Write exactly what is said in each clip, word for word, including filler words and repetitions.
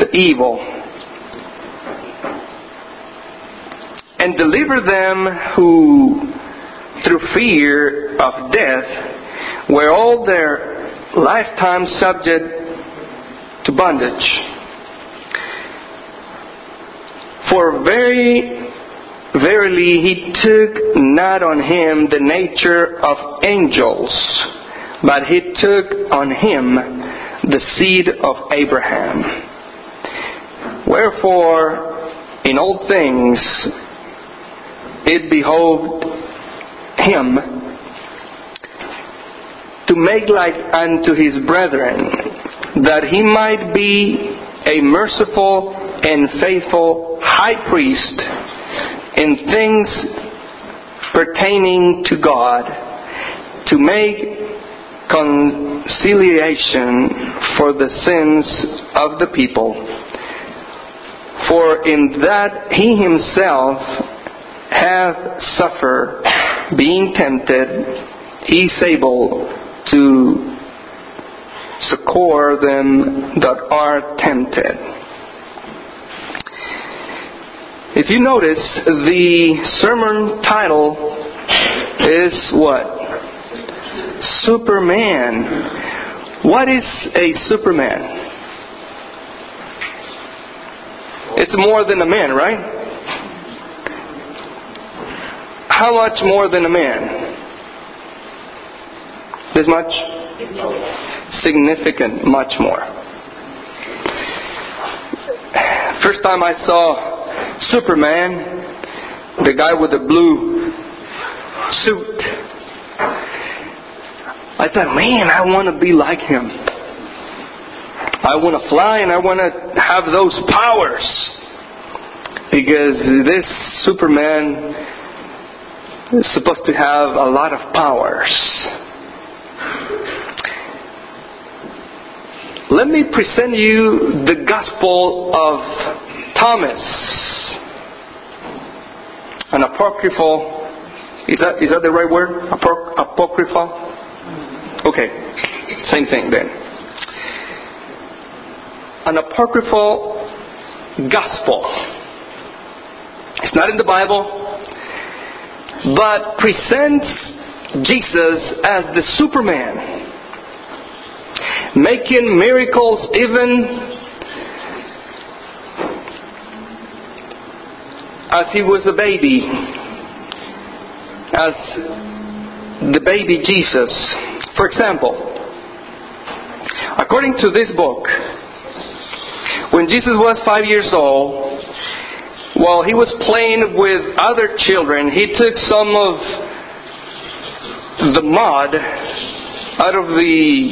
evil, and deliver them who, through fear of death, were all their lifetime subject to bondage. For very verily he took not on him the nature of angels, but he took on him the seed of Abraham. Wherefore, in all things, it behoved him to make like unto his brethren, that he might be a merciful and faithful high priest in things pertaining to God, to make conciliation for the sins of the people. For in that he himself hath suffered, being tempted, he is able to succor them that are tempted. If you notice, the sermon title is what? Superman. What is a Superman? It's more than a man, right? How much more than a man? This much? Significant, much more. First time I saw Superman, the guy with the blue suit, I thought, man, I want to be like him. I want to fly and I want to have those powers. Because this Superman is supposed to have a lot of powers. Let me present you the Gospel of Thomas. An apocryphal, is that is that the right word? Apoc- apocryphal? Okay, same thing then. An apocryphal gospel. It's not in the Bible, but presents Jesus as the Superman, making miracles even as he was a baby, as the baby Jesus. For example, according to this book, when Jesus was five years old, while he was playing with other children, he took some of the mud out of the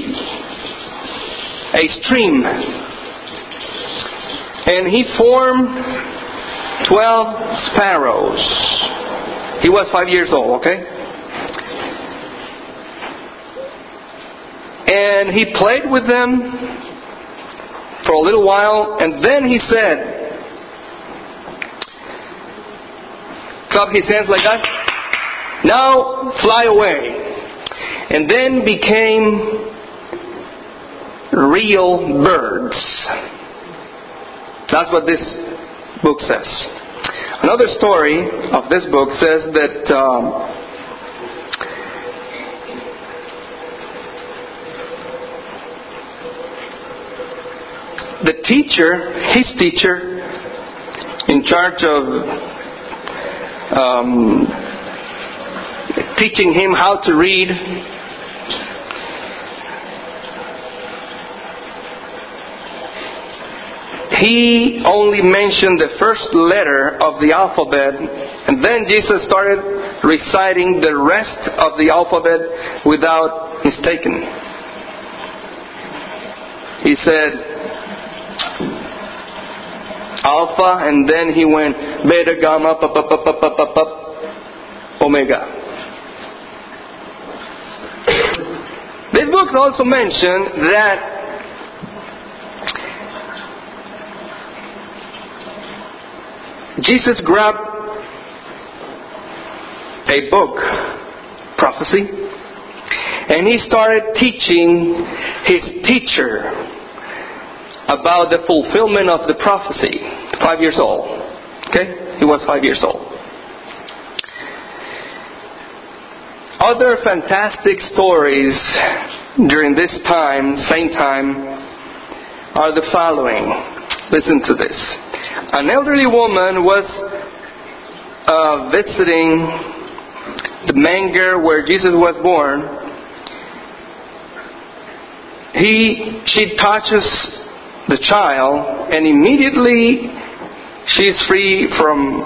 a stream, and he formed twelve sparrows. He was five years old, okay? And he played with them for a little while, and then he said, clap his hands like that, now fly away. And then became real birds. That's what this book says. Another story of this book says that um, the teacher, his teacher, in charge of um, teaching him how to read, he only mentioned the first letter of the alphabet, and then Jesus started reciting the rest of the alphabet without mistaking. He said Alpha, and then he went Beta, Gamma, pa, pa, pa, pa, pa, pa, pa, Omega. This book also mentioned that Jesus grabbed a book, prophecy, and he started teaching his teacher about the fulfillment of the prophecy. Five years old. Okay? He was five years old. Other fantastic stories during this time, same time, are the following. Listen to this. An elderly woman was uh, visiting the manger where Jesus was born. He, she touches the child, and immediately she's free from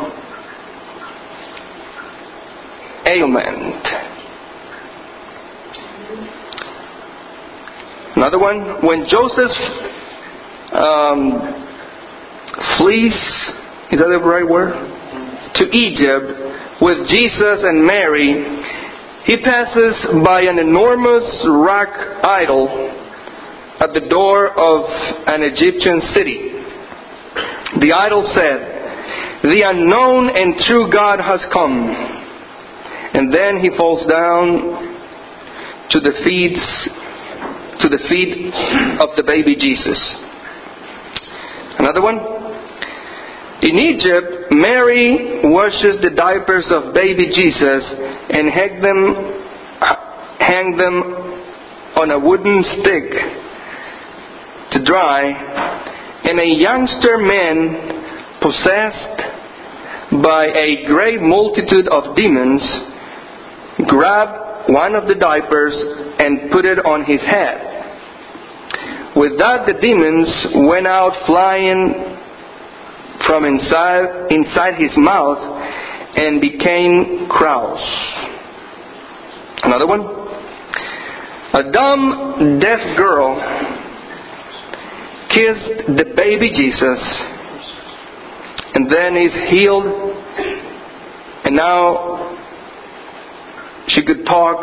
ailment. Another one, when Joseph um, flees, is that the right word? To Egypt with Jesus and Mary, he passes by an enormous rock idol at the door of an Egyptian city. The idol said, "The unknown and true God has come." And then he falls down to the feet, to the feet of the baby Jesus. Another one. In Egypt, Mary washes the diapers of baby Jesus and hang them, hang them on a wooden stick to dry. And a youngster man, possessed by a great multitude of demons, grabbed one of the diapers and put it on his head. With that, the demons went out flying from inside inside his mouth and became crows. Another one. A dumb, deaf girl kissed the baby Jesus and then is healed, and now she could talk.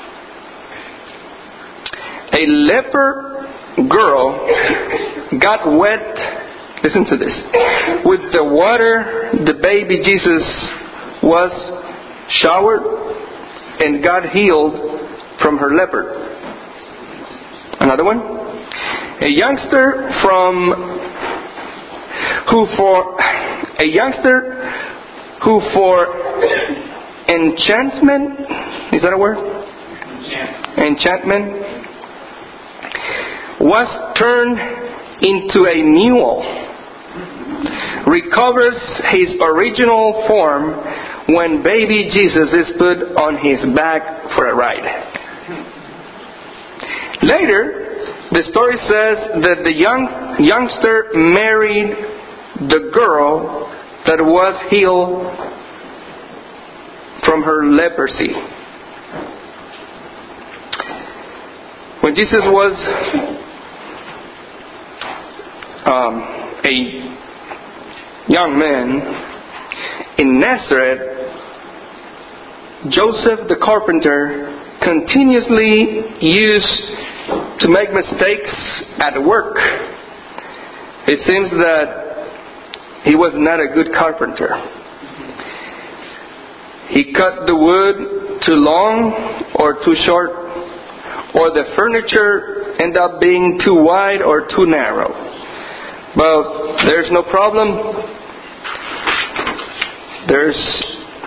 A leper girl got wet, listen to this, with the water the baby Jesus was showered and got healed from her leper. Another one. A youngster from who for a youngster who for enchantment, is that a word? Enchantment, was turned into a mule, recovers his original form when baby Jesus is put on his back for a ride. Later, the story says that the young youngster married the girl that was healed from her leprosy. When Jesus was um, a young man in Nazareth, Joseph the carpenter continuously used to make mistakes at work. It seems that he was not a good carpenter. He cut the wood too long or too short, or the furniture ended up being too wide or too narrow. But there's no problem. There's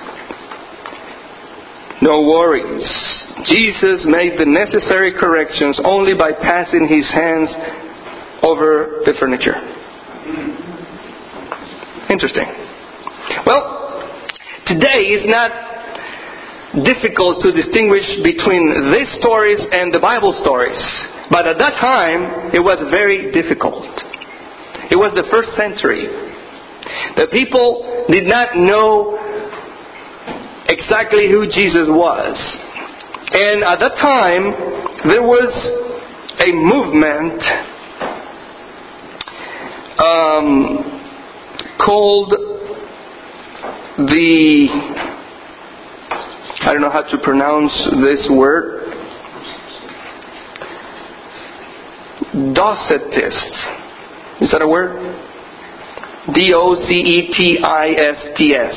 no worries. Jesus made the necessary corrections only by passing his hands over the furniture. Interesting. Well, today is not difficult to distinguish between these stories and the Bible stories. But at that time, it was very difficult. It was the first century. The people did not know exactly who Jesus was. And at that time, there was a movement um, called the, I don't know how to pronounce this word, Docetists. Is that a word? D O C E T I S T S.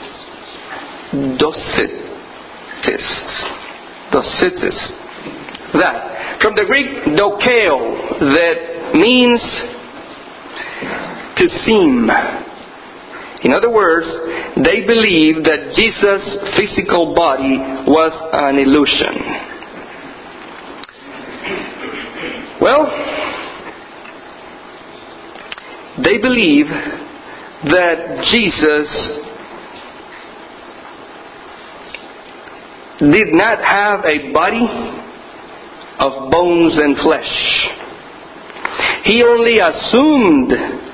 Docetists. Docetists. that. From the Greek dokeo, that means to seem. In other words, they believed that Jesus' physical body was an illusion. Well, they believe that Jesus did not have a body of bones and flesh. He only assumed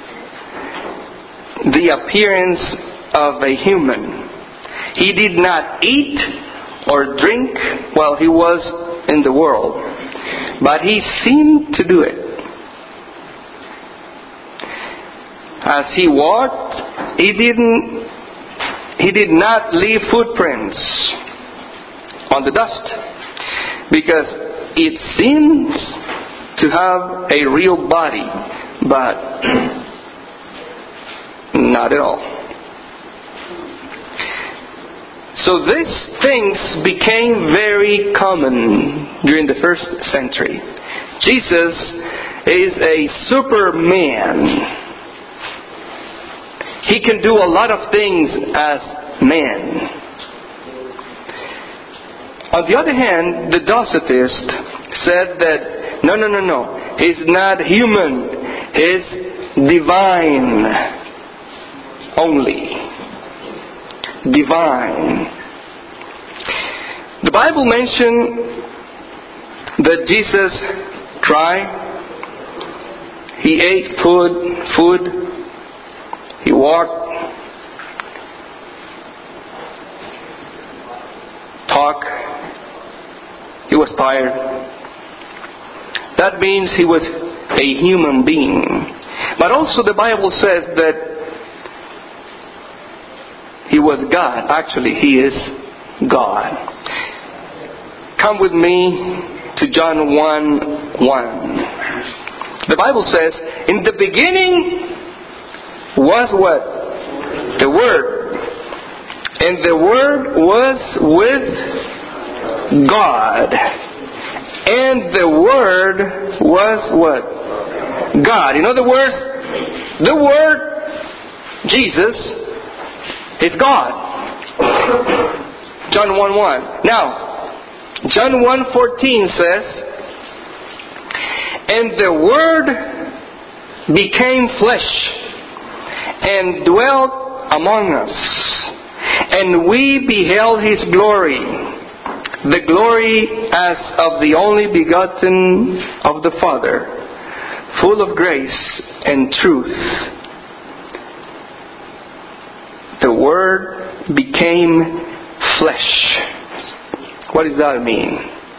the appearance of a human. He did not eat or drink while he was in the world, but he seemed to do it. As he walked, he didn't he did not leave footprints on the dust, because it seems to have a real body, but not at all. So these things became very common during the first century. Jesus is a superman. He can do a lot of things as man. On the other hand, the Docetists said that no, no, no, no. He's not human. He's divine only. Divine. The Bible mentioned that Jesus cried. He ate food, food. He walked, talked. He was tired. That means he was a human being. But also the Bible says that he was God. Actually, he is God. Come with me to John one one. The Bible says, in the beginning was what? The Word. And the Word was with God. And the Word was what? God. In other words, the Word, Jesus, is God. John one one. Now, John one fourteen says, and the Word became flesh and dwelt among us, and we beheld His glory, the glory as of the only begotten of the Father, full of grace and truth. The Word became flesh. What does that mean?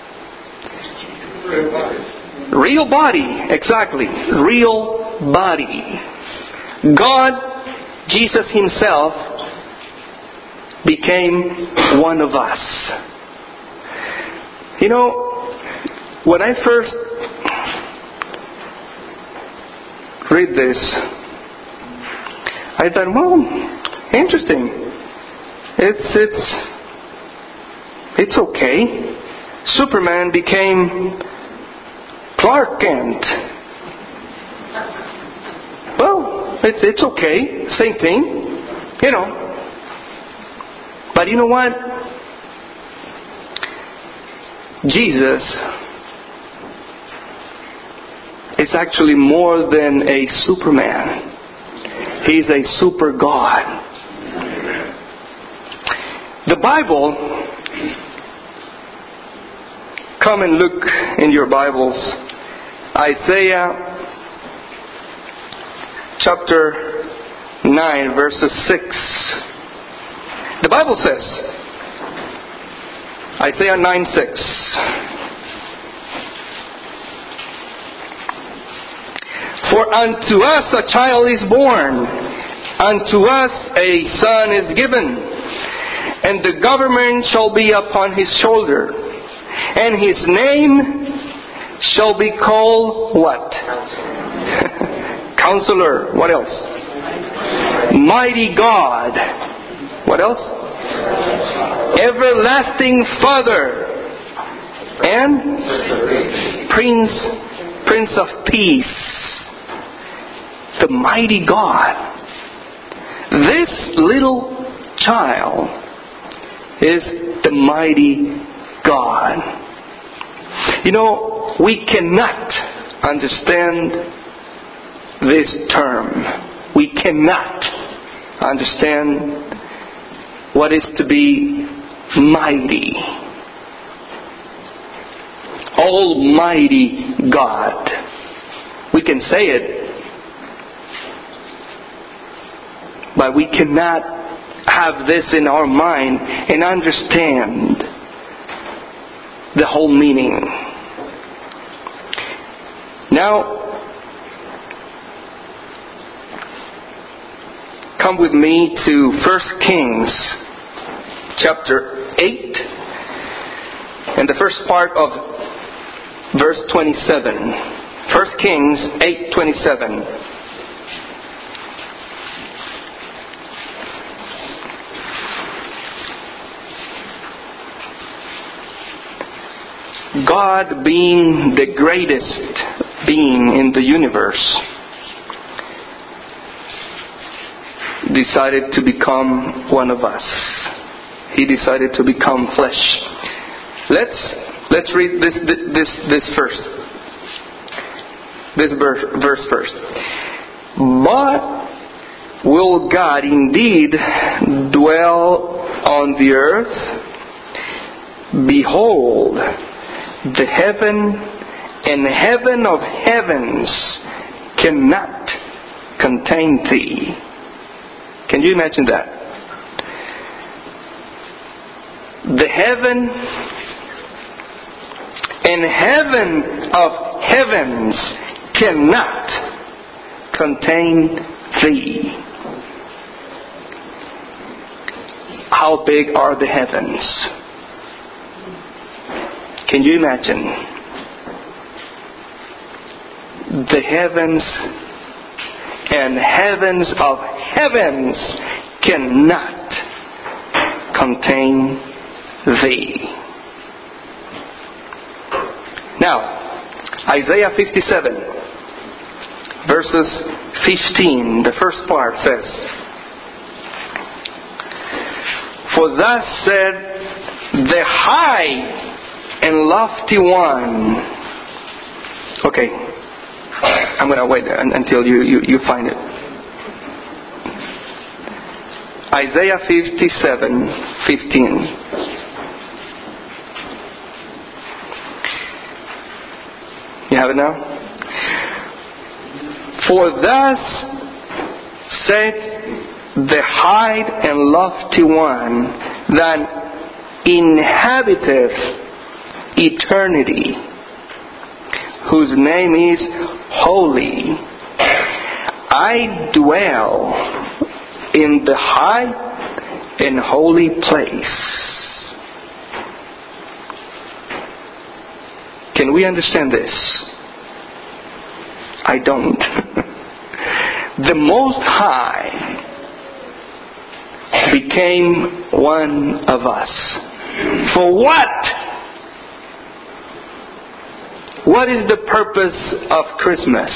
Real body. Real body, exactly. Real body. God, Jesus Himself, became one of us. You know, when I first read this, I thought, well, interesting. It's it's it's okay. Superman became Clark Kent. Well, it's it's okay. Same thing, you know. But you know what? Jesus is actually more than a Superman. He's a super God. The Bible, come and look in your Bibles. Isaiah chapter nine, verses six. The Bible says, Isaiah nine six, for unto us a child is born, unto us a son is given, and the government shall be upon his shoulder, and his name shall be called what? Counselor. What else? Mighty God. What else? Everlasting Father, and Prince, Prince of Peace. The mighty God. This little child is the mighty God. You know, we cannot understand this term. We cannot understand what is to be mighty. Almighty God. We can say it, but we cannot have this in our mind and understand the whole meaning. Now, come with me to First Kings chapter eight and the first part of verse twenty-seven. First Kings eight twenty-seven. God, being the greatest being in the universe, decided to become one of us. He decided to become flesh. Let's let's read this this this first. This verse, verse first. But will God indeed dwell on the earth? Behold, the heaven and heaven of heavens cannot contain thee. Can you imagine that? The heaven and heaven of heavens cannot contain thee. How big are the heavens? Can you imagine? The heavens and heavens of heavens cannot contain thee. Now, Isaiah fifty-seven, verses fifteen, the first part says, For thus said the high and lofty one. Okay, I'm going to wait until you, you, you find it. Isaiah fifty-seven fifteen. You have it now? For thus saith the high and lofty one that inhabiteth eternity, whose name is Holy. I dwell in the high and holy place. Can we understand this? I don't. The Most High became one of us. For what? What is the purpose of Christmas?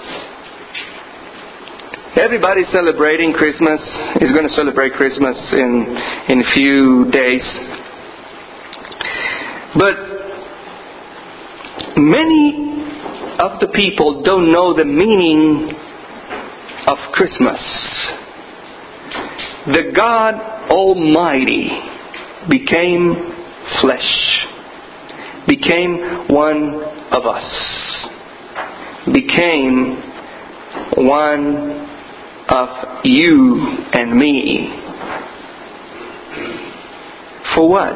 Everybody's celebrating Christmas. Is going to celebrate Christmas in in a few days. But many of the people don't know the meaning of Christmas. The God Almighty became flesh, became one of us, became one of you and me. For what?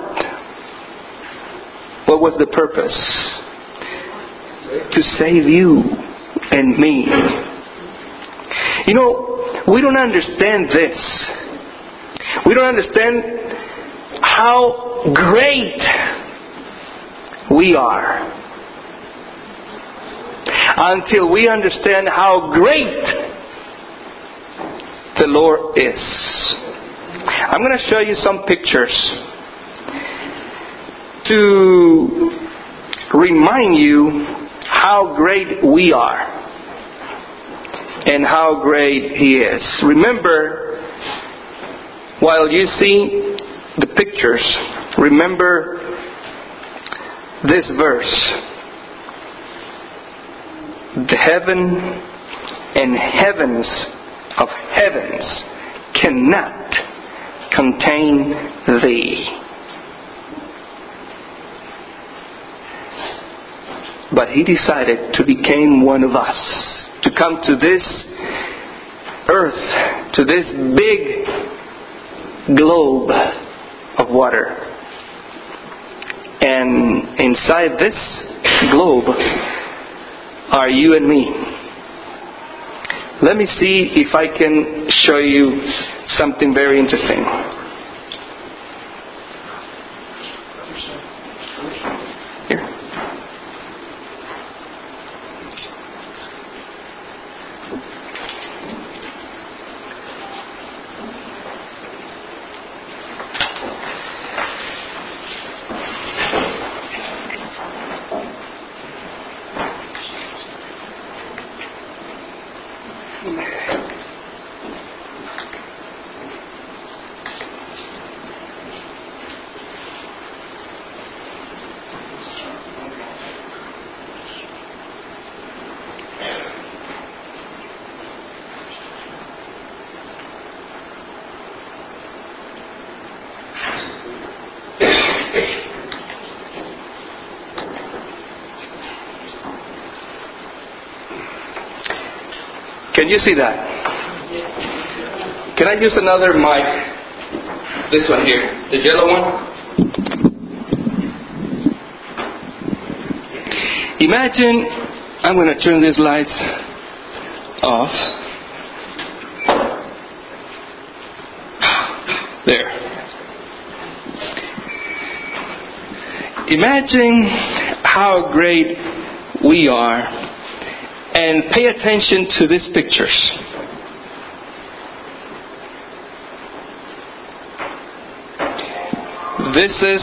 What was the purpose? To save you and me. You know, we don't understand this. We don't understand how great we are until we understand how great the Lord is. I'm going to show you some pictures to remind you how great we are and how great He is. Remember, while you see the pictures, remember this verse. The heaven and heavens of heavens cannot contain Thee. But He decided to become one of us, to come to this earth, to this big globe of water. And inside this globe are you and me. Let me see if I can show you something very interesting. Here. Can you see that? Can I use another mic? This one here, the yellow one. Imagine I'm going to turn these lights off. There. Imagine how great we are. And pay attention to these pictures. This is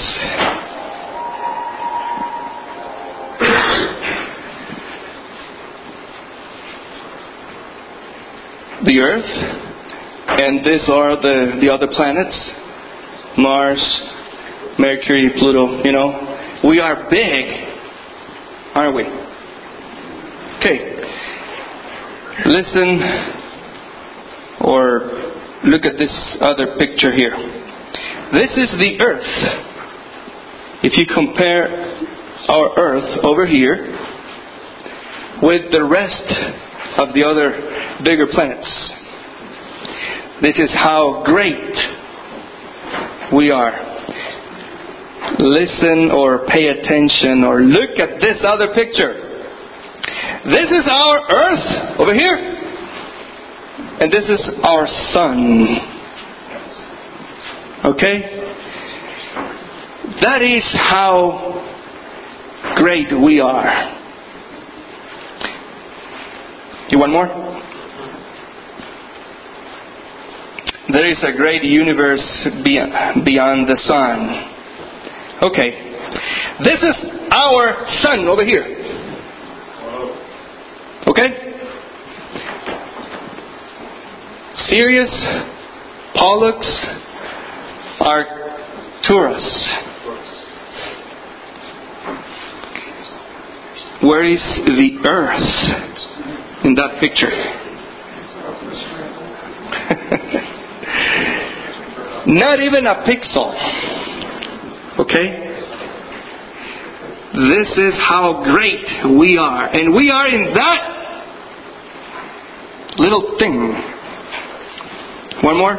the Earth, and these are the, the other planets. Mars, Mercury, Pluto, you know. We are big, aren't we? Okay. Listen or look at this other picture here. This is the Earth. If you compare our Earth over here with the rest of the other bigger planets, this is how great we are. Listen or pay attention or look at this other picture. This is our Earth over here. And this is our Sun. Okay? That is how great we are. You want more? There is a great universe beyond the Sun. Okay. This is our Sun over here. Okay? Sirius, Pollux, Arcturus. Where is the Earth in that picture? Not even a pixel. Okay? This is how great we are. And we are in that little thing. One more.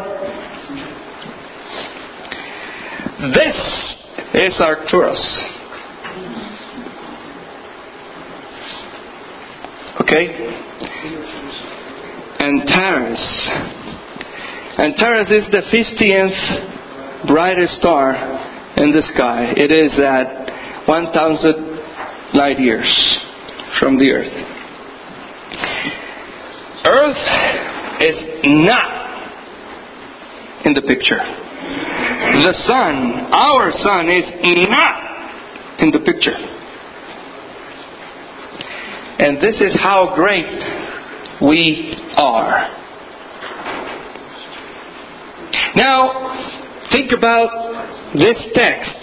This is Arcturus. Okay? Antares. Antares is the fiftieth brightest star in the sky. It is at one thousand light years from the Earth. Earth is not in the picture. The Sun, our Sun, is not in the picture. And this is how great we are. Now, think about this text.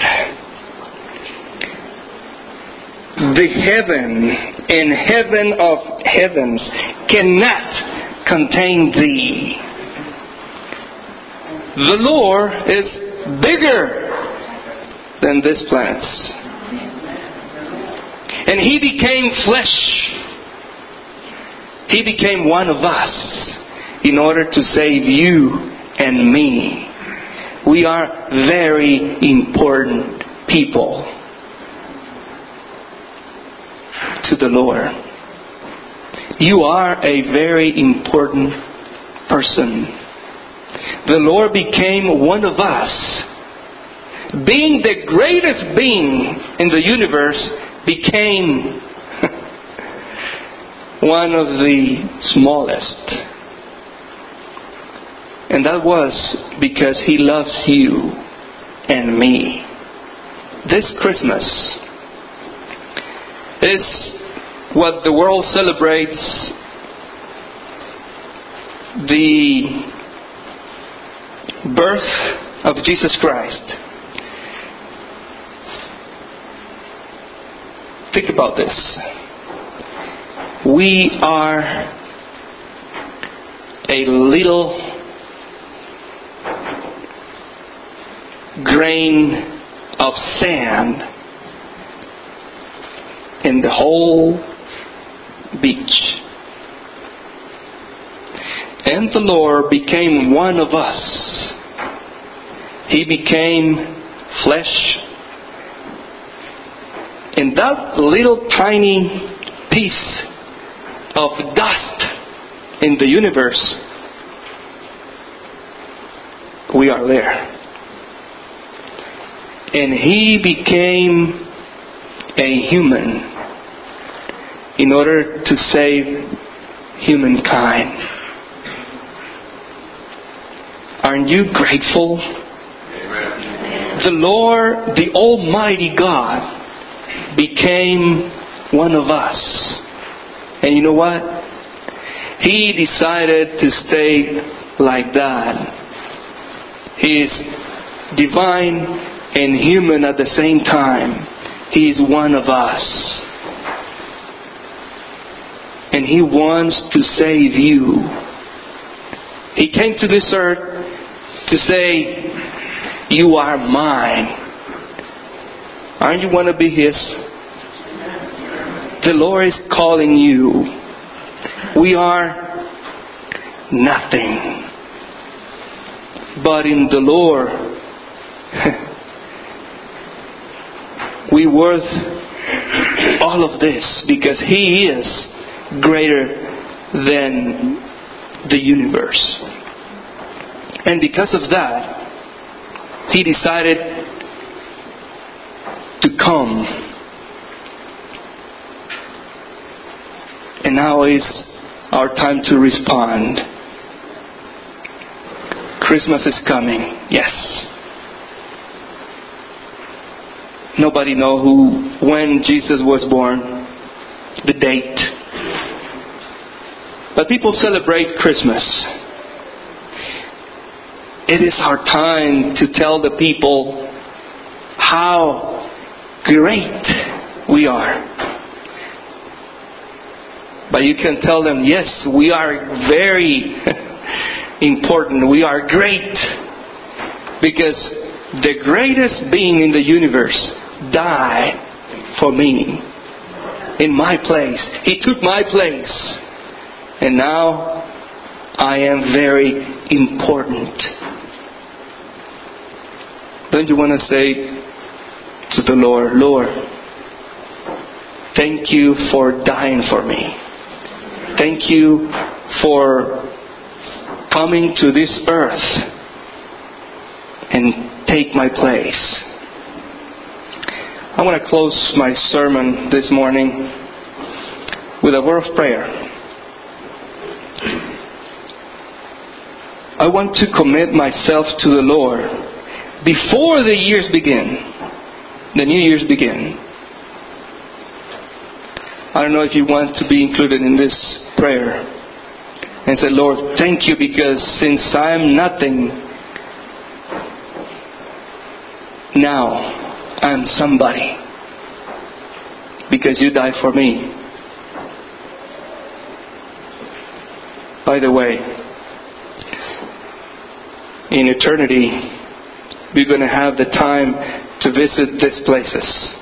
The heaven and heaven of heavens cannot contain thee. The Lord is bigger than these planets. And He became flesh. He became one of us in order to save you and me. We are very important people to the Lord. You are a very important person. The Lord became one of us. Being the greatest being in the universe, became one of the smallest. And that was because He loves you and me. This Christmas is what the world celebrates, the birth of Jesus Christ. Think about this. We are a little grain of sand in the whole beach. And the Lord became one of us. He became flesh. And that little tiny piece of dust in the universe, we are there. And He became a human in order to save humankind. Aren't you grateful? Amen. The Lord, the Almighty God, became one of us. And you know what? He decided to stay like that. He is divine and human at the same time. He is one of us. And He wants to save you. He came to this earth to say, you are mine. Aren't you want to be His? The Lord is calling you. We are nothing. But in the Lord, we worth all of this because He is greater than the universe. And because of that, He decided to come. And now is our time to respond. Christmas is coming. Yes. Nobody knows who, when Jesus was born, the date. But people celebrate Christmas. It is our time to tell the people how great we are. But you can tell them, yes, we are very important. We are great. Because the greatest being in the universe died for me. In my place. He took my place. And now I am very important. Don't you want to say to the Lord, Lord, thank you for dying for me. Thank you for coming to this earth and take my place. I want to close my sermon this morning with a word of prayer. I want to commit myself to the Lord before the years begin, the new years begin. I don't know if you want to be included in this prayer and say, Lord, thank you, because since I'm nothing, now I'm somebody, because you died for me. By the way, in eternity, we're going to have the time to visit these places.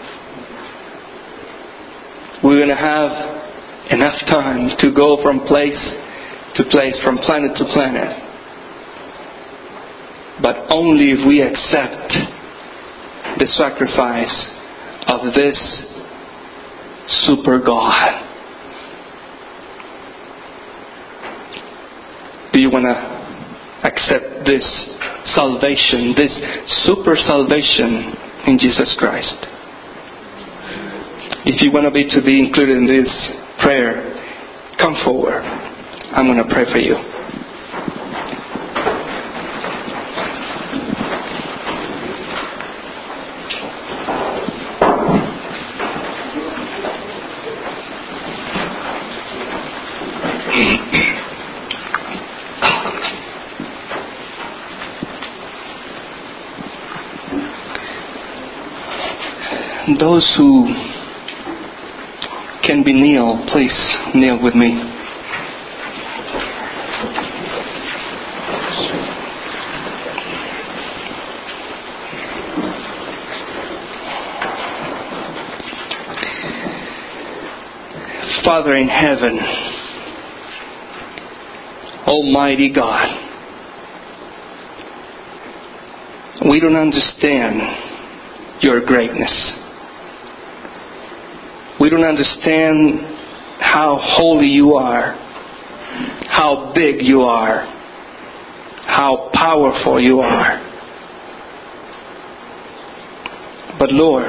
We're going to have enough time to go from place to place, from planet to planet. But only if we accept the sacrifice of this super God. Do you want to accept this salvation, this super salvation in Jesus Christ? If you want to be to be included in this prayer, come forward. I'm going to pray for you. Those who can be kneel, please kneel with me. Father in heaven, Almighty God, we don't understand your greatness. We don't understand how holy you are, how big you are, how powerful you are. But Lord,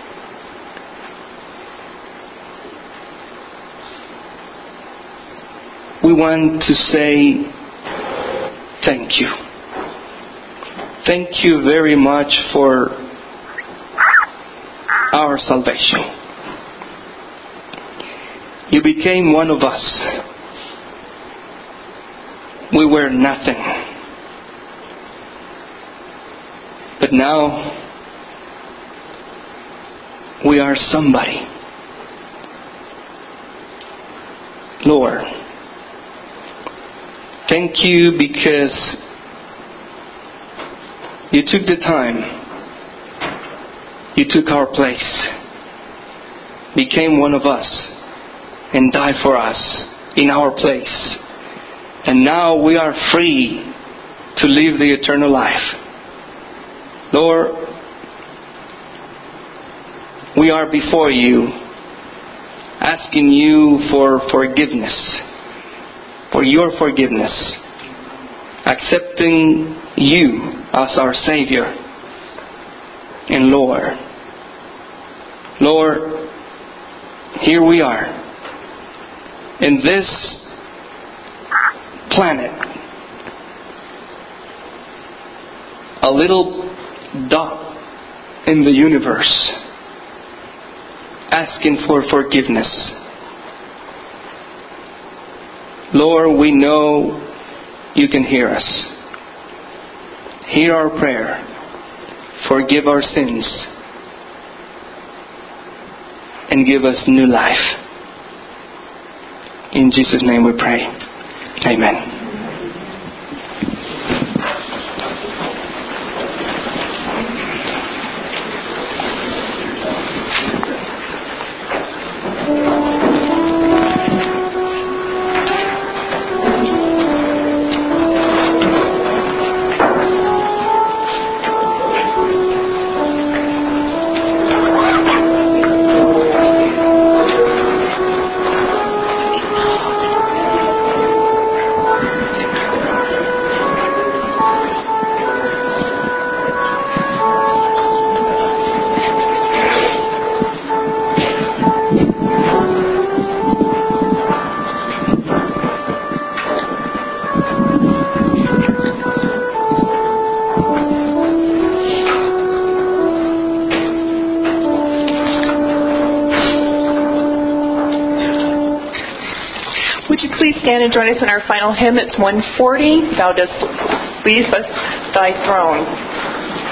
we want to say thank you. Thank you very much for our salvation. You became one of us. We were nothing. But now we are somebody. Lord, thank you because you took the time, you took our place, became one of us, and died for us in our place. And now we are free to live the eternal life. Lord, we are before you, asking you for forgiveness, for your forgiveness, accepting you as our Savior and Lord. Lord, here we are in this planet, a little dot in the universe, asking for forgiveness. Lord, we know you can hear us. Hear our prayer. Forgive our sins. And give us new life. In Jesus' name we pray. Amen. Would you please stand and join us in our final hymn? It's one forty, Thou Dost Leave Us Thy Throne.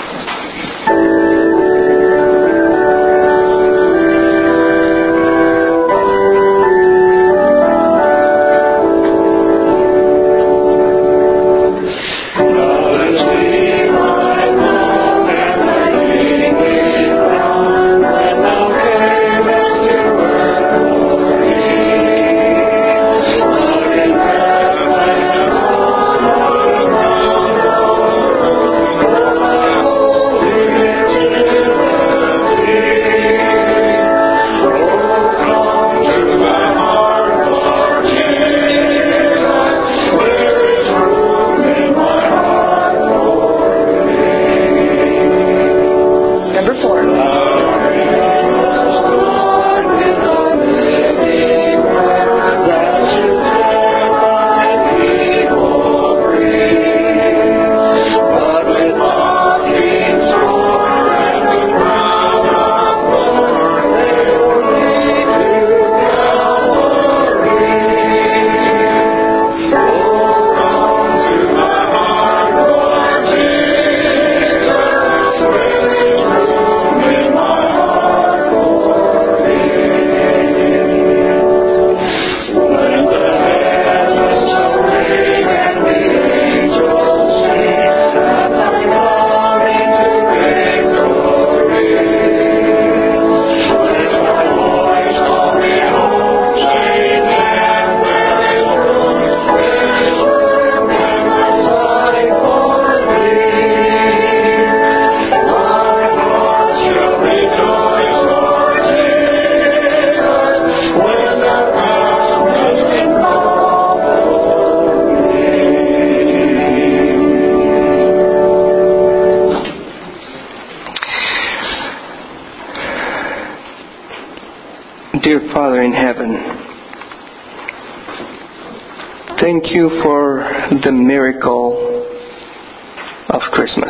Dear Father in heaven, thank you for the miracle of Christmas.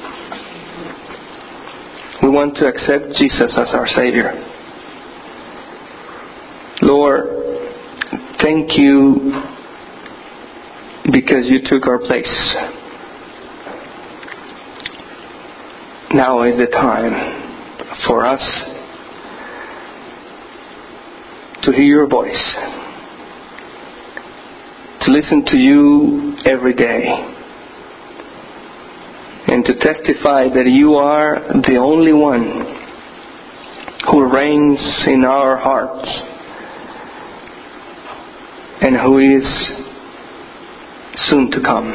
We want to accept Jesus as our Savior. Lord, thank you because you took our place. Now is the time for us to hear your voice, to listen to you every day, and to testify that you are the only one who reigns in our hearts and who is soon to come.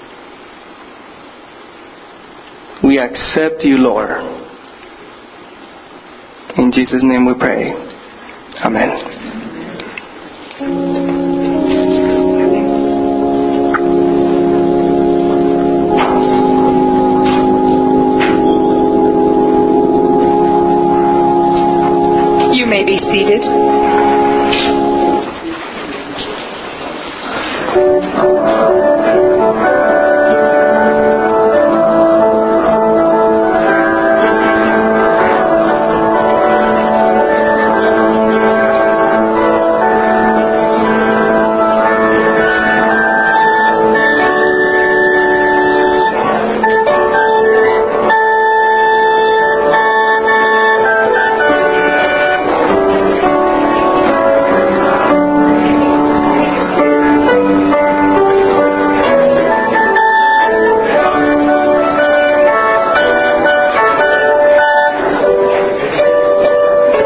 We accept you, Lord. In Jesus' name we pray. Amen.